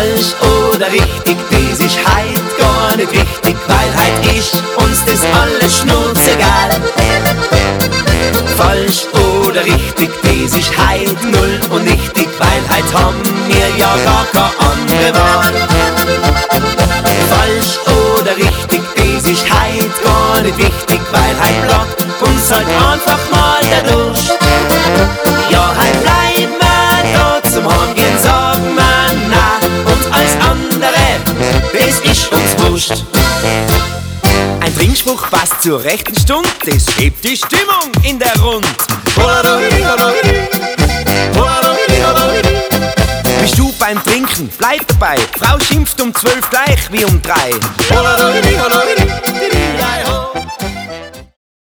Falsch oder richtig, das ist heut gar nicht wichtig, weil heut ist uns das alles schnurzegal. Falsch oder richtig, das ist heut null und nichtig, weil heut haben wir ja gar keine andere Wahl. Falsch oder richtig, das ist heut gar nicht wichtig, weil heut plagt uns halt einfach mal der Durst. Ja, heut bleiben wir da zum Heimgehen, sagen wir na, und alles andere, das ist uns wurscht. Ein Trinkspruch passt zur rechten Stunde, das hebt die Stimmung in der Rund. Bist du beim Trinken, bleib dabei, Frau schimpft um 12 gleich wie um 3.